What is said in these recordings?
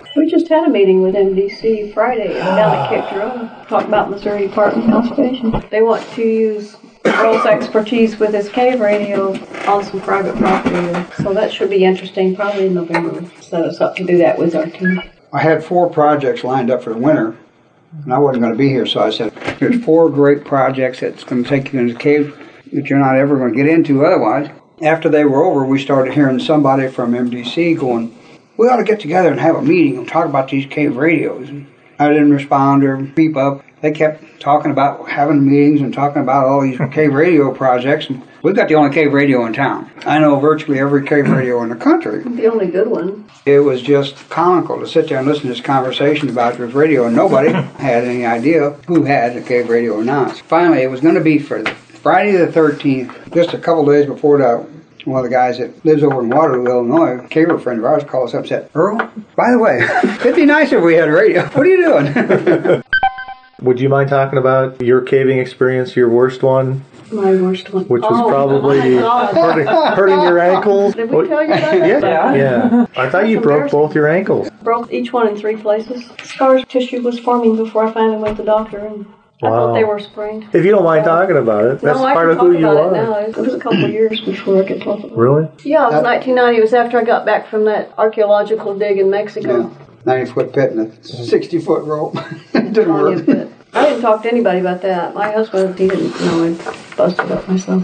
We just had a meeting with MDC Friday down at Cape Girardeau, talking about Missouri Department of Conservation. They want to use Earl's expertise with his cave radio on some private property. So that should be interesting. Probably in November, we'll set us up to do that with our team. I had 4 projects lined up for the winter, and I wasn't going to be here, so I said, there's 4 great projects that's going to take you into the cave that you're not ever going to get into otherwise. After they were over, we started hearing somebody from MDC going, we ought to get together and have a meeting and talk about these cave radios. And I didn't respond or beep up. They kept talking about having meetings and talking about all these cave radio projects. And we've got the only cave radio in town. I know virtually every cave radio in the country. The only good one. It was just comical to sit there and listen to this conversation about this radio, and nobody had any idea who had a cave radio or not. Finally, it was going to be for Friday the 13th, just a couple days before that. One of the guys that lives over in Waterloo, Illinois, a caver friend of ours, called us up and said, Earl, by the way, it'd be nice if we had a radio. What are you doing? Would you mind talking about your caving experience, your worst one? My worst one. Which was probably hurting your ankles. Did we tell you about that? Yeah. I thought you broke both your ankles. Broke each one in 3 places. Scar tissue was forming before I finally went to the doctor, and I thought they were sprained. If you don't mind talking about it, that's part of who you are. Now. It was a couple of years before I could talk about it. Really? Yeah, it was 1990. It was after I got back from that archaeological dig in Mexico. Yeah. 90-foot pit and a 60-foot rope. It didn't work. I didn't talk to anybody about that. My husband, he didn't know I busted up myself.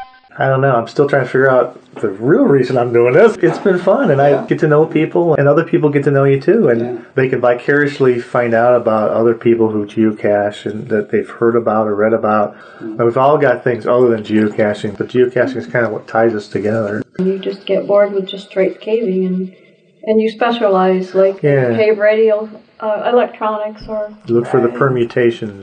I don't know. I'm still trying to figure out the real reason I'm doing this. It's been fun, and I get to know people, and other people get to know you too, and they can vicariously find out about other people who geocache and that they've heard about or read about. And we've all got things other than geocaching, but geocaching is kind of what ties us together. You just get bored with just straight caving, and you specialize, like cave radio, electronics, or... You look for the permutations.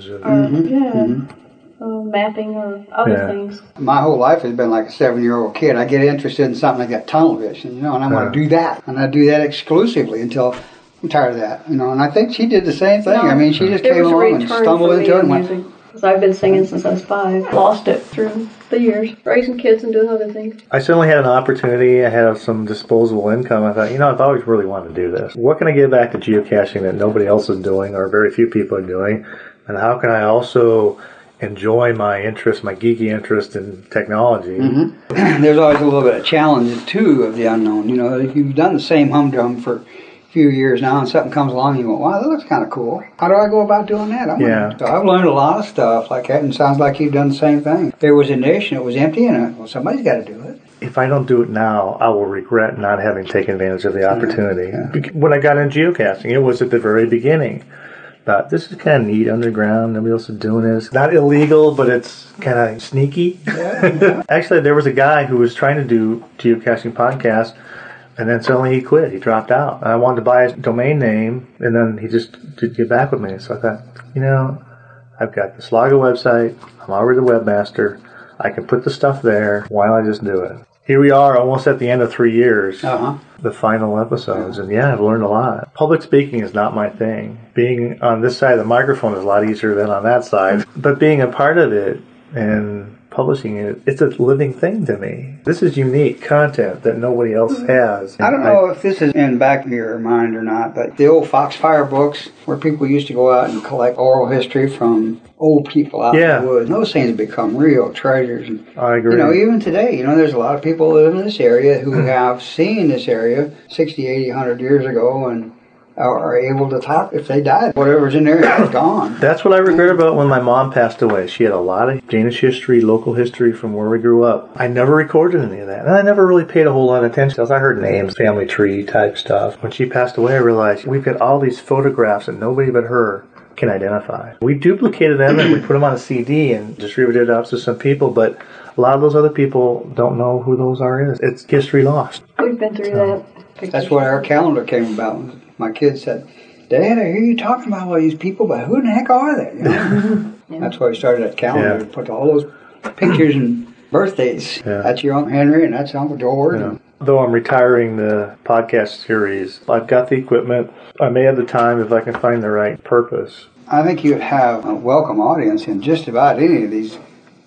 Mapping or other things. My whole life has been like a 7-year-old kid. I get interested in something like that tunnel vision, and I want to do that. And I do that exclusively until I'm tired of that, And I think she did the same thing. I mean, she just came along and stumbled into it and went... Because I've been singing since I was 5. Lost it through the years, raising kids and doing other things. I certainly had an opportunity. I had some disposable income. I thought, I've always really wanted to do this. What can I give back to geocaching that nobody else is doing or very few people are doing? And how can I also enjoy my geeky interest in technology? Mm-hmm. There's always a little bit of challenge, too, of the unknown. If you've done the same humdrum for a few years now and something comes along and you go, wow, that looks kind of cool. How do I go about doing that? So I've learned a lot of stuff like that, and it sounds like you've done the same thing. There was a niche and it was empty, and somebody's got to do it. If I don't do it now, I will regret not having taken advantage of the opportunity. Yeah. When I got into geocaching, it was at the very beginning. But this is kind of neat, underground, nobody else is doing this. Not illegal, but it's kind of sneaky. Yeah. Actually, there was a guy who was trying to do geocaching podcasts, and then suddenly he quit. He dropped out. And I wanted to buy his domain name, and then he just didn't get back with me. So I thought, I've got the Slaga website. I'm already the webmaster. I can put the stuff there. Why don't I just do it? Here we are, almost at the end of 3 years. The final episodes, and I've learned a lot. Public speaking is not my thing. Being on this side of the microphone is a lot easier than on that side. But being a part of it and publishing it, it's a living thing to me. This is unique content that nobody else has. I don't know if this is in the back of your mind or not, but the old Foxfire books where people used to go out and collect oral history from old people out in the woods. Those things have become real treasures. And, I agree. Even today, there's a lot of people who live in this area who have seen this area 60, 80, 100 years ago and are able to talk if they died. Whatever's in there is gone. That's what I regret about when my mom passed away. She had a lot of Danish history, local history from where we grew up. I never recorded any of that. And I never really paid a whole lot of attention. I heard names, family tree type stuff. When she passed away, I realized we've got all these photographs that nobody but her can identify. We duplicated them and we put them on a CD and distributed it out to some people, but a lot of those other people don't know who those are. It's history lost. We've been through that. That's what our calendar came about. My kids said, Dad, I hear you talking about all these people, but who the heck are they? That's why we started that calendar to put all those pictures and birthdays. That's your Uncle Henry and that's Uncle George. Though I'm retiring the podcast series, I've got the equipment. I may have the time if I can find the right purpose. I think you'd have a welcome audience in just about any of these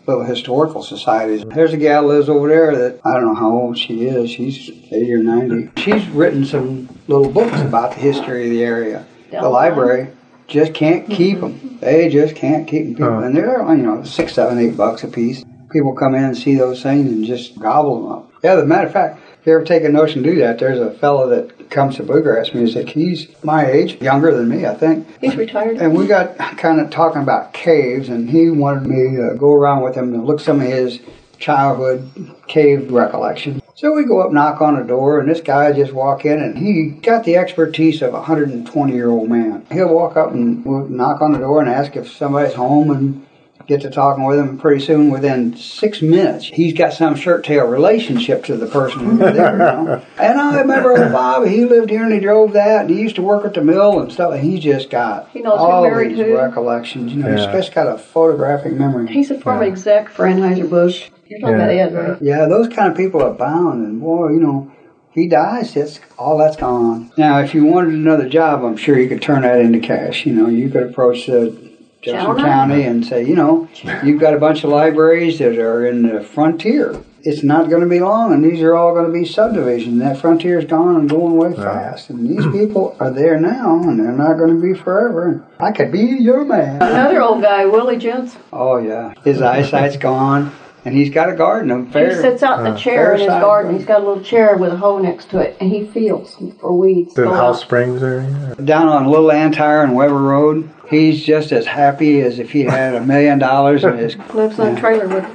little historical societies. There's a gal lives over there that, I don't know how old she is. She's 80 or 90. She's written some little books about the history of the area. The library just can't keep them. They just can't keep them. And they're, $6, $7, $8 a piece. People come in and see those things and just gobble them up. Yeah, as a matter of fact, if you ever take a notion to do that, there's a fellow that comes to bluegrass music. He's my age, younger than me, I think. He's retired. And we got kind of talking about caves, and he wanted me to go around with him and look some of his childhood cave recollection. So we go up, knock on the door, and this guy just walk in, and he got the expertise of a 120-year-old man. He'll walk up and we'll knock on the door and ask if somebody's home and get to talking with him. Pretty soon, within 6 minutes, he's got some shirt-tail relationship to the person who was there, And I remember old Bob, he lived here and he drove that, and he used to work at the mill and stuff, and he just got all these recollections. He's just got a photographic memory. He's a former exec for Anheuser-Busch. You're talking about Ed, right? Yeah, those kind of people abound, and boy, he dies, all that's gone. Now, if you wanted another job, I'm sure you could turn that into cash. You could approach Jefferson County and say, you've got a bunch of libraries that are in the frontier. It's not going to be long, and these are all going to be subdivisions. That frontier's gone and going away fast. And these people are there now, and they're not going to be forever. I could be your man. Another old guy, Willie Jensen. Oh, yeah. His eyesight's gone. And he's got a garden. He sits out in the chair in his garden. He's got a little chair with a hole next to it, and he feels for weeds. In House Springs area? Down on Little Antire and Weber Road, he's just as happy as if he had $1 million in his... Lives in a trailer with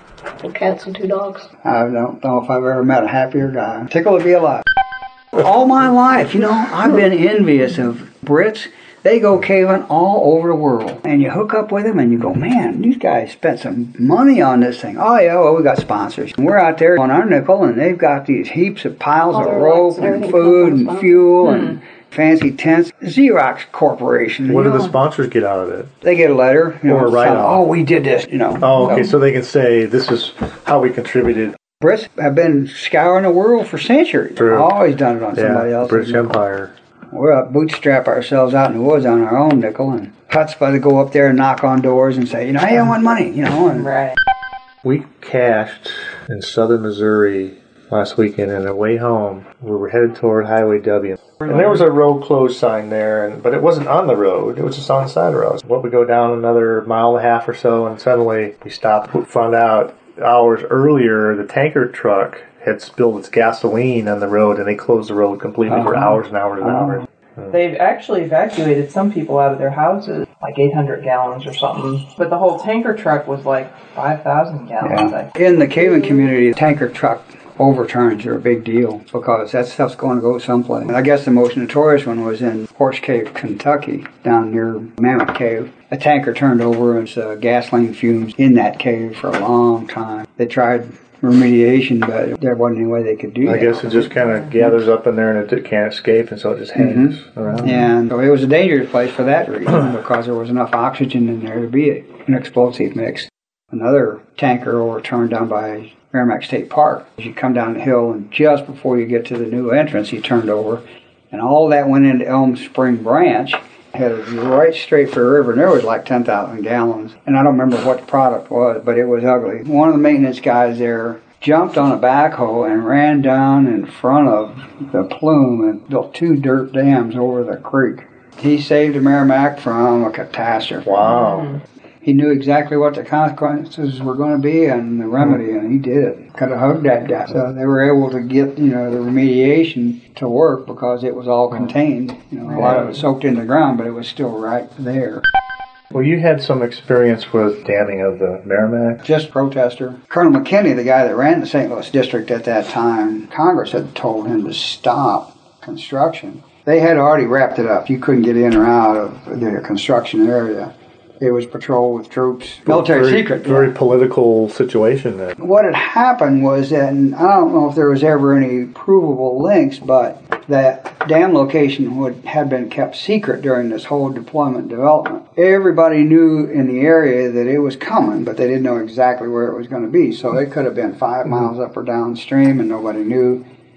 cats and 2 dogs. I don't know if I've ever met a happier guy. Tickled to be alive. All my life, I've been envious of Brits. They go caving all over the world. And you hook up with them and you go, man, these guys spent some money on this thing. Oh, yeah, well, we got sponsors. And we're out there on our nickel, and they've got these heaps of piles of rope and food and fuel and fancy tents. Xerox Corporation. What do the sponsors get out of it? They get a letter. Or a write-off. Oh, we did this, Oh, okay, so they can say, this is how we contributed. Brits have been scouring the world for centuries. True. Always done it on somebody else. British Empire. We'll bootstrap ourselves out in the woods on our own nickel, and chutzpah to go up there and knock on doors and say, hey, I want money, Right. We cached in southern Missouri last weekend, and on the way home, we were headed toward Highway W. And there was a road closed sign there, but it wasn't on the road, it was just on the side of the road. We go down another mile and a half or so, and suddenly we stopped, found out hours earlier the tanker truck had spilled its gasoline on the road, and they closed the road completely for hours and hours and hours. They've actually evacuated some people out of their houses, like 800 gallons or something. But the whole tanker truck was like 5,000 gallons. Yeah. In the caving community, the tanker truck overturns are a big deal because that stuff's going to go someplace. I guess the most notorious one was in Horse Cave, Kentucky, down near Mammoth Cave. A tanker turned over and gasoline fumes in that cave for a long time. They tried remediation, but there wasn't any way they could do that. I guess it just kind of gathers up in there and it can't escape, and so it just hangs around. And so it was a dangerous place for that reason because there was enough oxygen in there to be an explosive mix. Another tanker overturned down by Merrimack State Park. As you come down the hill, and just before you get to the new entrance, he turned over, and all that went into Elm Spring Branch. Headed right straight for the river, and there was like 10,000 gallons. And I don't remember what the product was, but it was ugly. One of the maintenance guys there jumped on a backhoe and ran down in front of the plume and built 2 dirt dams over the creek. He saved the Merrimack from a catastrophe. Wow. He knew exactly what the consequences were going to be and the remedy, and he did it. Could have hugged that guy. So they were able to get, the remediation to work because it was all contained. A lot of it soaked in the ground, but it was still right there. Well, you had some experience with damming of the Merrimack. Just protester. Colonel McKinney, the guy that ran the St. Louis district at that time, Congress had told him to stop construction. They had already wrapped it up. You couldn't get in or out of the construction area. It was patrolled with troops. Military secret. Very political situation then. What had happened was that, and I don't know if there was ever any provable links, but that dam location had been kept secret during this whole deployment development. Everybody knew in the area that it was coming, but they didn't know exactly where it was going to be. So it could have been 5 miles up or downstream, and nobody knew.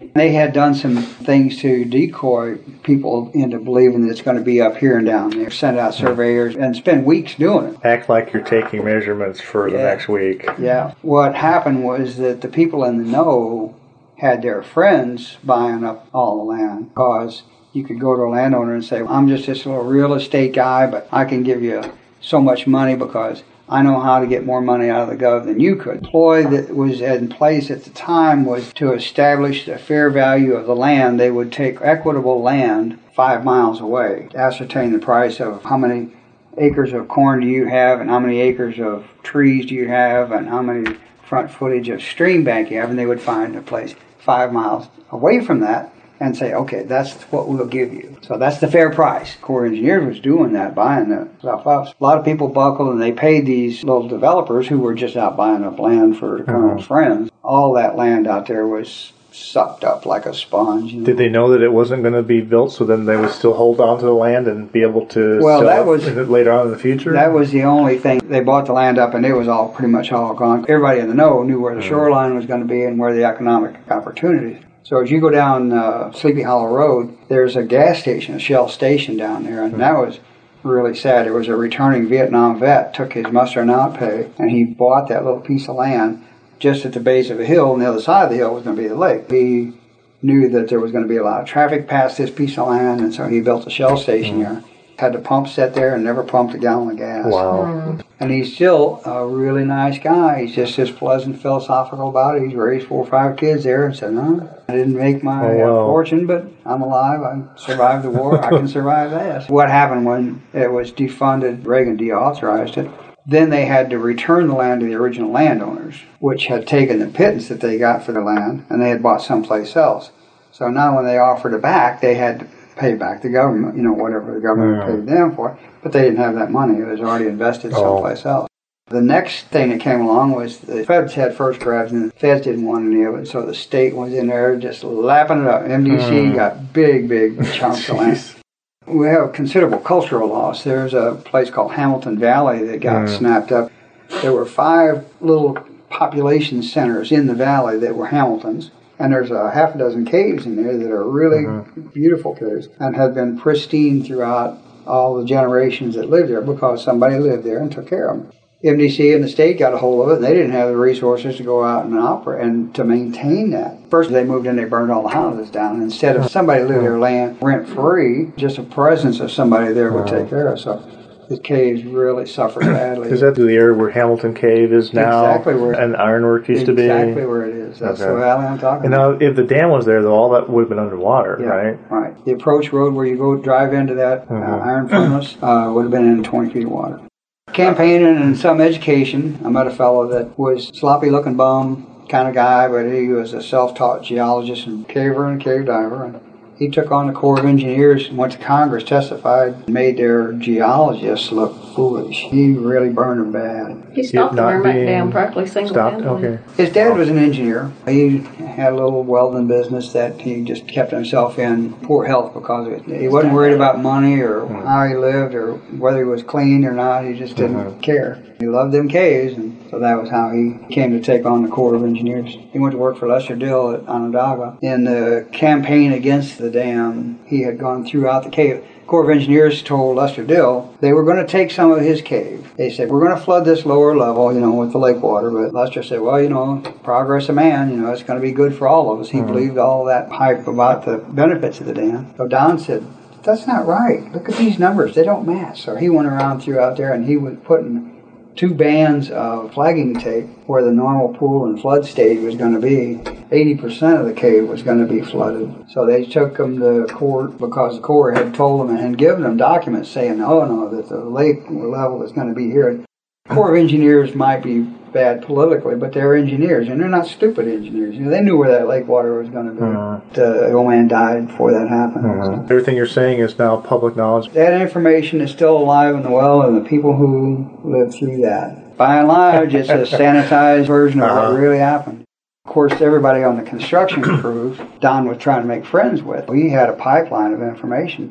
They had done some things to decoy people into believing that it's going to be up here and down there. Send out surveyors and spend weeks doing it. Act like you're taking measurements for the next week. Yeah. What happened was that the people in the know had their friends buying up all the land, because you could go to a landowner and say, I'm just this little real estate guy, but I can give you so much money because I know how to get more money out of the gov than you could. The ploy that was in place at the time was to establish the fair value of the land. They would take equitable land 5 miles away, ascertain the price of how many acres of corn do you have, and how many acres of trees do you have, and how many front footage of stream bank you have, and they would find a place 5 miles away from that and say, okay, that's what we'll give you. So that's the fair price. Corps of Engineers was doing that, buying that stuff up. A lot of people buckled, and they paid these little developers who were just out buying up land for the Colonel's friends. All that land out there was sucked up like a sponge. You know? Did they know that it wasn't going to be built, so then they would still hold on to the land and be able to sell it later on in the future? That was the only thing. They bought the land up, and it was all pretty much all gone. Everybody in the know knew where the shoreline was going to be and where the economic opportunities. So as you go down Sleepy Hollow Road, there's a gas station, a Shell station down there, and that was really sad. There was a returning Vietnam vet, took his muster and out pay, and he bought that little piece of land just at the base of a hill, and the other side of the hill was going to be the lake. He knew that there was going to be a lot of traffic past this piece of land, and so he built a Shell station there. Had the pump set there and never pumped a gallon of gas. Wow. And he's still a really nice guy. He's just as pleasant, philosophical about it. He's raised 4 or 5 kids there and said, no, I didn't make my fortune, but I'm alive. I survived the war. I can survive this. What happened when it was defunded, Reagan deauthorized it, then they had to return the land to the original landowners, which had taken the pittance that they got for the land, and they had bought someplace else. So now when they offered it back, they had to pay back the government, whatever the government paid them for, but they didn't have that money. It was already invested someplace else. The next thing that came along was the feds had first grabs, and the feds didn't want any of it, so the state was in there just lapping it up. MDC got big chunks of land. We have considerable cultural loss. There's a place called Hamilton Valley that got snapped up. There were 5 little population centers in the valley that were Hamiltons. And there's a half a dozen caves in there that are really beautiful caves and have been pristine throughout all the generations that lived there because somebody lived there and took care of them. MDC and the state got a hold of it, and they didn't have the resources to go out and operate and to maintain that. First, they moved in, they burned all the houses down. Instead of somebody living their land rent-free, just a presence of somebody there would take care of. So the caves really suffered badly. Is that the area where Hamilton Cave is now? Exactly where and Ironwork used to be? Exactly where it is. That's the valley I'm talking about. And now, if the dam was there, though, all that would have been underwater, right? Right. The approach road where you go drive into that iron furnace would have been in 20 feet of water. Campaigning and some education. I met a fellow that was sloppy-looking bum kind of guy, but he was a self-taught geologist and caver and cave diver. And he took on the Corps of Engineers and went to Congress, testified, made their geologists look foolish. He really burned them bad. He stopped the Merrimack Dam practically single-handedly. Okay. His dad was an engineer. He had a little welding business that he just kept himself in poor health because of it. He wasn't worried about money or how he lived or whether he was clean or not. He just didn't care. He loved them caves, and so that was how he came to take on the Corps of Engineers. He went to work for Lester Dill at Onondaga. In the campaign against the dam, he had gone throughout the cave. Corps of Engineers told Lester Dill they were going to take some of his cave. They said, we're going to flood this lower level, with the lake water. But Lester said, well, progress of man, it's going to be good for all of us. He believed all that hype about the benefits of the dam. So Don said, that's not right. Look at these numbers. They don't match. So he went around throughout there, and he was putting 2 bands of flagging tape where the normal pool and flood stage was going to be. 80% of the cave was going to be flooded. So they took them to court because the Corps had told them and had given them documents saying, that the lake level is going to be here. Corps of Engineers might be bad politically, but they're engineers, and they're not stupid engineers. They knew where that lake water was going to be. The old man died before that happened. Everything you're saying is now public knowledge. That information is still alive and well, and the people who lived through that. By and large, it's a sanitized version of what really happened. Of course, everybody on the construction crews, Don was trying to make friends with. We had a pipeline of information.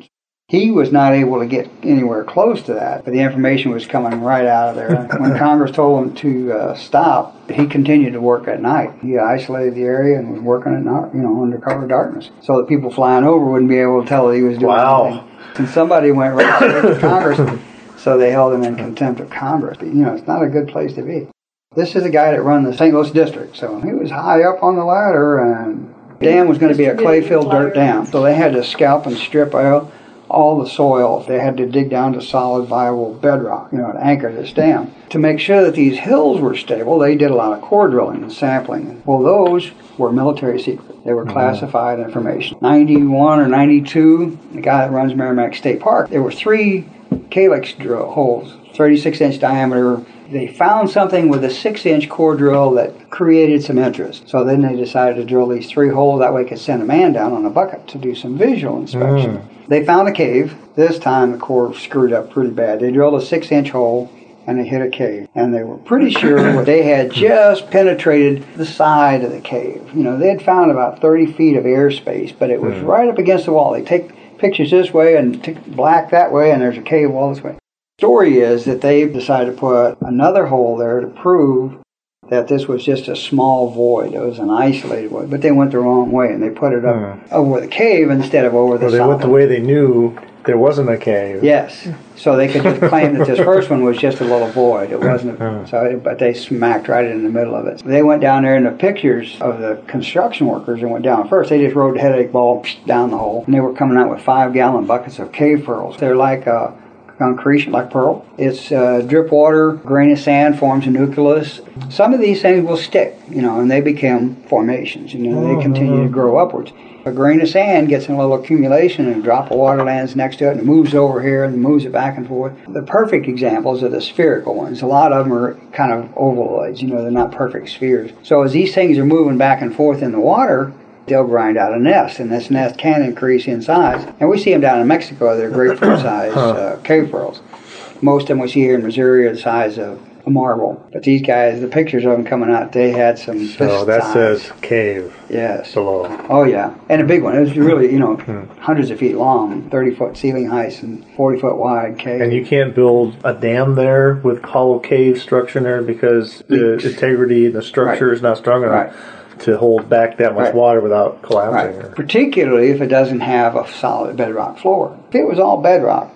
He was not able to get anywhere close to that, but the information was coming right out of there. When Congress told him to stop, he continued to work at night. He isolated the area and was working at night, under cover of darkness, so that people flying over wouldn't be able to tell that he was doing anything. And somebody went right straight to Congress, so they held him in contempt of Congress. But, it's not a good place to be. This is a guy that run the St. Louis district, so he was high up on the ladder, and the dam was going to be a clay-filled dirt dam, so they had to scalp and strip out all the soil. They had to dig down to solid, viable bedrock, to anchor this dam. To make sure that these hills were stable, they did a lot of core drilling and sampling. Well, those were military secret. They were classified information. 91 or 92, the guy that runs Merrimack State Park, there were 3 calyx drill holes, 36-inch diameter. They found something with a 6-inch core drill that created some interest. So then they decided to drill these 3 holes. That way they could send a man down on a bucket to do some visual inspection. They found a cave. This time the Corps screwed up pretty bad. They drilled a 6-inch hole and they hit a cave. And they were pretty sure they had just penetrated the side of the cave. They had found about 30 feet of airspace, but it was right up against the wall. They take pictures this way and black that way, and there's a cave wall this way. The story is that they decided to put another hole there to prove that this was just a small void. It was an isolated void, but they went the wrong way, and they put it up over the cave instead of over the they went the way they knew there wasn't a cave. Yes, so they could just claim that this first one was just a little void. It wasn't, but they smacked right in the middle of it. They went down there, and the pictures of the construction workers that went down first, they just rode the headache ball down the hole, and they were coming out with 5-gallon buckets of cave pearls. They're like concretion, like pearl. It's drip water, grain of sand forms a nucleus. Some of these things will stick, and they become formations. They continue to grow upwards. A grain of sand gets in a little accumulation, and a drop of water lands next to it, and it moves over here and moves it back and forth. The perfect examples are the spherical ones. A lot of them are kind of ovaloids. They're not perfect spheres. So as these things are moving back and forth in the water, they'll grind out a nest, and this nest can increase in size. And we see them down in Mexico. They're grapefruit-sized cave pearls. Most of them we see here in Missouri are the size of a marble. But these guys, the pictures of them coming out, they had some So that size. Says cave below. Oh, yeah. And a big one. It was really, hundreds of feet long, 30-foot ceiling heights and 40-foot wide cave. And you can't build a dam there with hollow cave structure in there because the integrity, the structure is not strong enough. To hold back that much water without collapsing. Right. Particularly if it doesn't have a solid bedrock floor. If it was all bedrock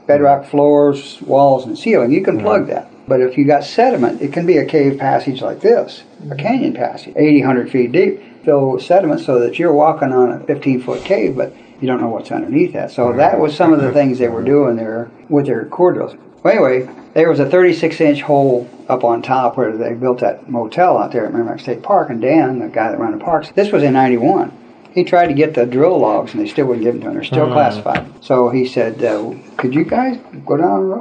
floors, walls, and ceiling, you can plug that. But if you got sediment, it can be a cave passage like this, a canyon passage, 80, 100 feet deep, filled with sediment so that you're walking on a 15-foot cave, but you don't know what's underneath that. So that was some of the things they were doing there with their core drills. Well, anyway, there was a 36-inch hole up on top where they built that motel out there at Merrimack State Park, and Dan, the guy that ran the parks, this was in 91. He tried to get the drill logs, and they still wouldn't give them to him. They're still classified. So he said, could you guys go down the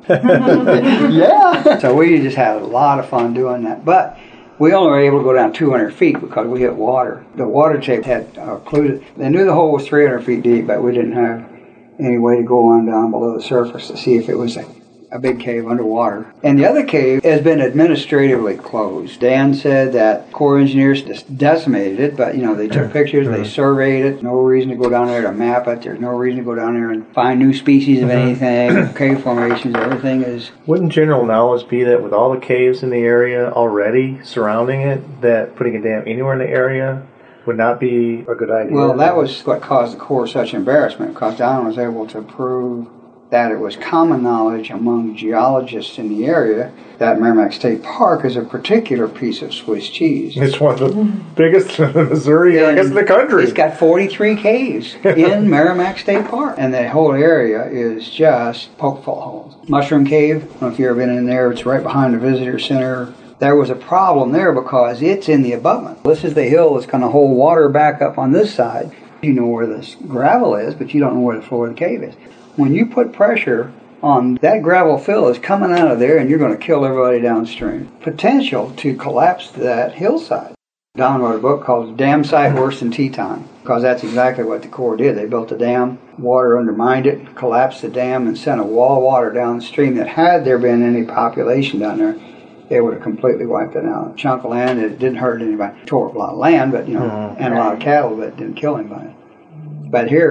road? Yeah. So we just had a lot of fun doing that. But we only were able to go down 200 feet because we hit water. The water tape had occluded. They knew the hole was 300 feet deep, but we didn't have any way to go on down below the surface to see if it was a big cave underwater. And the other cave has been administratively closed. Dan said that Corps engineers just decimated it, but they took pictures, they surveyed it. No reason to go down there to map it. There's no reason to go down there and find new species of anything. Cave formations, everything is... Wouldn't general knowledge be that with all the caves in the area already surrounding it, that putting a dam anywhere in the area would not be a good idea? Well, that was what caused the Corps such embarrassment, because Don was able to prove that it was common knowledge among geologists in the area that Merrimack State Park is a particular piece of Swiss cheese. It's one of the biggest in Missouri, I guess, in the country. It's got 43 caves in Merrimack State Park. And the whole area is just pokeful holes. Mushroom Cave, I don't know if you've ever been in there. It's right behind the visitor center. There was a problem there because it's in the abutment. This is the hill that's going to hold water back up on this side. You know where this gravel is, but you don't know where the floor of the cave is. When you put pressure on that gravel fill is coming out of there, and you're going to kill everybody downstream. Potential to collapse that hillside. Don wrote a book called Dam Site Worse Than Teton, because that's exactly what the Corps did. They built a dam, water undermined it, collapsed the dam, and sent a wall of water downstream that had there been any population down there, it would have completely wiped it out. A chunk of land, it didn't hurt anybody. It tore up a lot of land, but and a lot of cattle, but it didn't kill anybody. But here,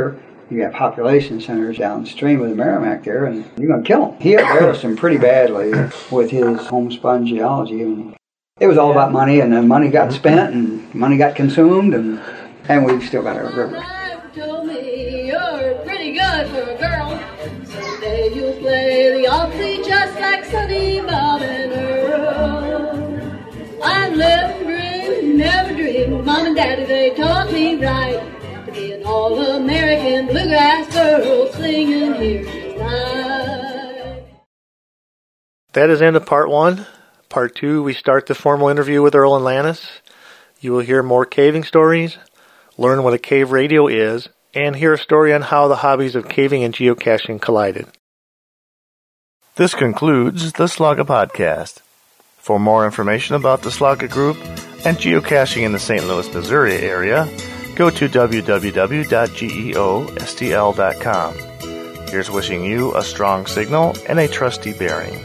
You have population centers downstream of the Merrimack there, and you're going to kill him. He embarrassed him pretty badly with his homespun geology. And it was all about money, and then money got spent, and money got consumed, and we've still got our river. Told me you're pretty good for a girl. Someday you'll play the Opry just like Sonny, Bob, and Earl. I never dreamed. Mom and Daddy, they taught me right to be an all-American bluegrass girl singing here tonight. That is end of part 1. Part 2, we start the formal interview with Earl and Lannis. You will hear more caving stories, learn what a cave radio is, and hear a story on how the hobbies of caving and geocaching collided. This concludes the Slugga Podcast. For more information about the Slugga Group and geocaching in the St. Louis, Missouri area, go to www.geostl.com. Here's wishing you a strong signal and a trusty bearing.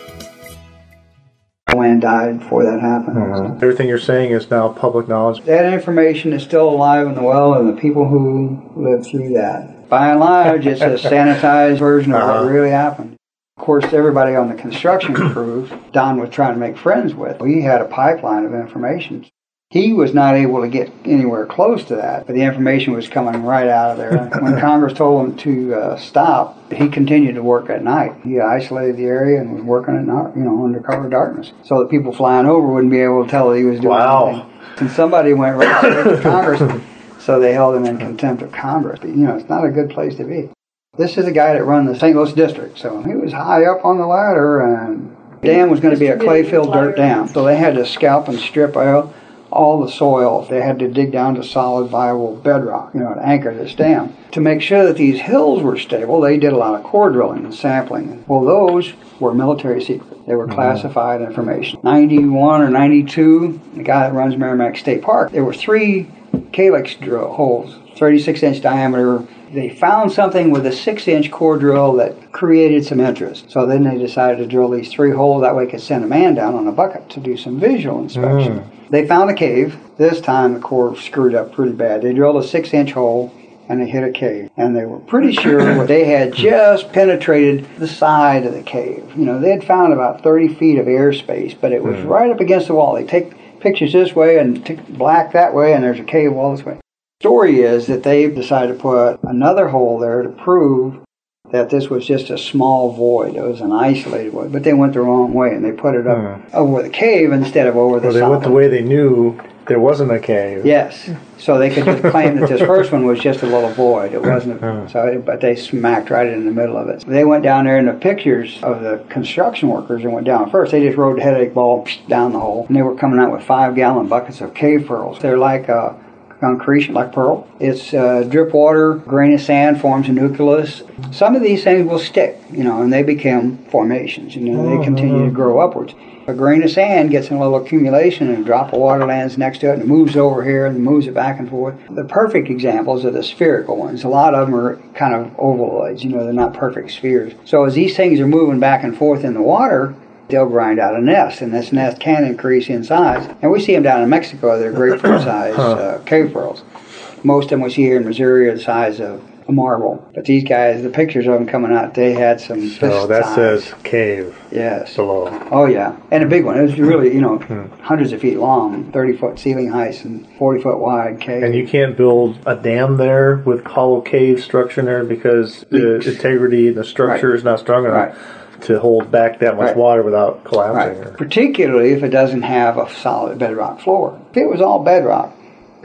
Land died before that happened. Mm-hmm. Everything you're saying is now public knowledge. That information is still alive in the well, and the people who lived through that. By and large, it's a sanitized version of what really happened. Of course, everybody on the construction crew, Don was trying to make friends with. He had a pipeline of information. He was not able to get anywhere close to that, but the information was coming right out of there. When Congress told him to stop, he continued to work at night. He isolated the area and was working at night, under cover of darkness, so that people flying over wouldn't be able to tell that he was doing anything. And somebody went right straight to Congress, so they held him in contempt of Congress. But, it's not a good place to be. This is the guy that run the St. Louis district, so he was high up on the ladder, and the dam was going to be a clay-filled dirt dam, so they had to scalp and strip out all the soil. They had to dig down to solid, viable bedrock, to anchor this dam. To make sure that these hills were stable, they did a lot of core drilling and sampling. Well, those were military secret. They were classified information. 91 or 92, the guy that runs Merrimack State Park, there were 3 calyx drill holes, 36-inch diameter. They found something with a 6-inch core drill that created some interest. So then they decided to drill these 3 holes. That way they could send a man down on a bucket to do some visual inspection. They found a cave. This time the core screwed up pretty bad. They drilled a 6-inch hole and they hit a cave. And they were pretty sure they had just penetrated the side of the cave. They had found about 30 feet of airspace, but it was right up against the wall. They take pictures this way and black that way, and there's a cave wall this way. The story is that they decided to put another hole there to prove that this was just a small void. It was an isolated void, but they went the wrong way, and they put it up over the cave instead of over the they went the way they knew there wasn't a cave. Yes, so they could just claim that this first one was just a little void. It wasn't, but they smacked right in the middle of it. They went down there, and the pictures of the construction workers that went down first, they just rode the headache ball down the hole, and they were coming out with 5-gallon buckets of cave pearls. They're like concretion, like pearl. It's drip water, grain of sand forms a nucleus. Some of these things will stick, and they become formations. They continue to grow upwards. A grain of sand gets in a little accumulation, and a drop of water lands next to it, and it moves over here and moves it back and forth. The perfect examples are the spherical ones. A lot of them are kind of ovaloids. They're not perfect spheres. So as these things are moving back and forth in the water, they'll grind out a nest, and this nest can increase in size. And we see them down in Mexico. They're grapefruit-sized cave pearls. Most of them we see here in Missouri are the size of a marble. But these guys, the pictures of them coming out, they had some So that says cave. Yes. Below. Oh, yeah. And a big one. It was really, hundreds of feet long, 30-foot ceiling heights and 40-foot wide cave. And you can't build a dam there with hollow cave structure in there because the integrity of the structure is not strong enough to hold back that much water without collapsing. Right. Particularly if it doesn't have a solid bedrock floor. If it was all bedrock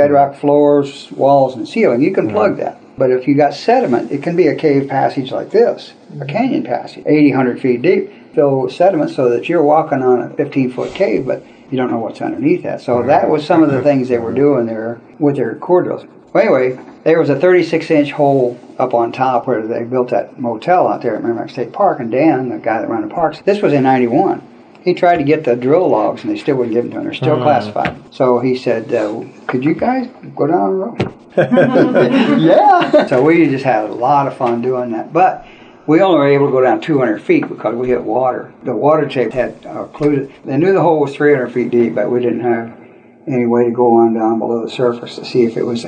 floors, walls, and ceiling, you can plug that. But if you got sediment, it can be a cave passage like this, a canyon passage, 80, 100 feet deep, filled with sediment so that you're walking on a 15-foot cave, but you don't know what's underneath that. So that was some of the things they were doing there with their core drills. Well, anyway, there was a 36-inch hole up on top where they built that motel out there at Merrimack State Park, and Dan, the guy that ran the parks, this was in 91. He tried to get the drill logs, and they still wouldn't give them to him. They're still classified. So he said, could you guys go down the road? Yeah. So we just had a lot of fun doing that. But we only were able to go down 200 feet because we hit water. The water tape had occluded. They knew the hole was 300 feet deep, but we didn't have any way to go on down below the surface to see if it was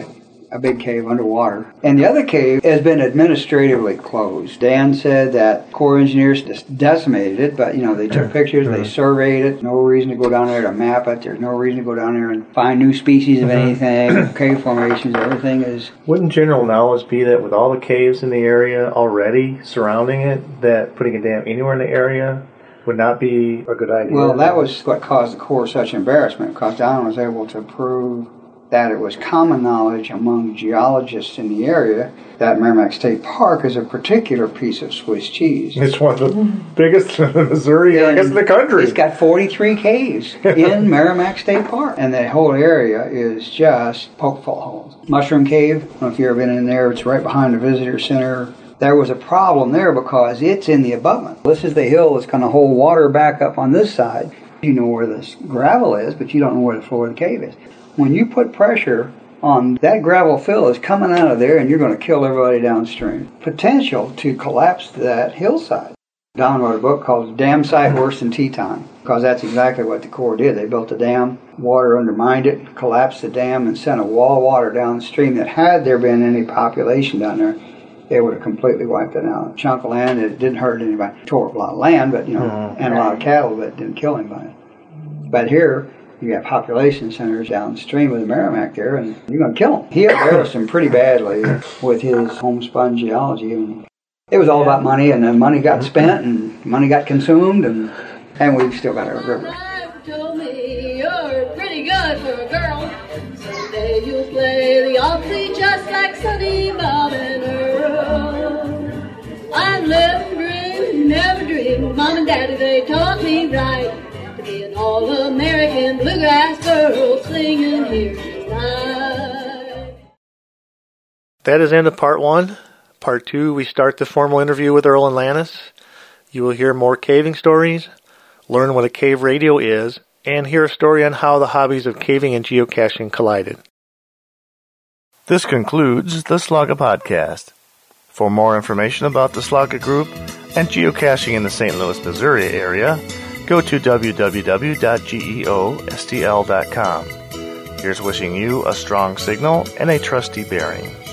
a big cave underwater. And the other cave has been administratively closed. Dan said that Corps of Engineers just decimated it, but they took pictures, they surveyed it. No reason to go down there to map it. There's no reason to go down there and find new species of anything. Cave formations, everything is... Wouldn't general knowledge be that with all the caves in the area already surrounding it, that putting a dam anywhere in the area would not be a good idea? Well, that was what caused the Corps such embarrassment, because Don was able to prove that it was common knowledge among geologists in the area that Merrimack State Park is a particular piece of Swiss cheese. It's one of the biggest in Missouri, I guess, in the country. It's got 43 caves in Merrimack State Park. And the whole area is just poke-full holes. Mushroom Cave, I don't know if you've ever been in there. It's right behind the visitor center. There was a problem there because it's in the abutment. This is the hill that's going to hold water back up on this side. You know where this gravel is, but you don't know where the floor of the cave is. When you put pressure on that gravel fill is coming out of there and you're going to kill everybody downstream. Potential to collapse that hillside. Don wrote a book called Dam Site Worse Than Teton, because that's exactly what the Corps did. They built a dam, water undermined it, collapsed the dam, and sent a wall of water downstream that had there been any population down there, it would have completely wiped it out. A chunk of land, it didn't hurt anybody. Tore up a lot of land, but and a lot of cattle, but it didn't kill anybody. But here, you have population centers downstream of the Merrimack there, and you're going to kill them. He embarrassed him pretty badly with his homespun geology. And it was all about money, and then money got spent, and money got consumed, and we've still got our river. Told me you're pretty good for a girl. Someday you'll play the Opry just like Sonny, Bob, and Earl. I never dreamed, never dreamed. Mom and Daddy, they taught me right. Be an all-American bluegrass girl singing here tonight. That is the end of part 1. Part 2, we start the formal interview with Earl and Lannis. You will hear more caving stories, learn what a cave radio is, and hear a story on how the hobbies of caving and geocaching collided. This concludes the Slugga Podcast. For more information about the Slugga Group and geocaching in the St. Louis, Missouri area, go to www.geostl.com. Here's wishing you a strong signal and a trusty bearing.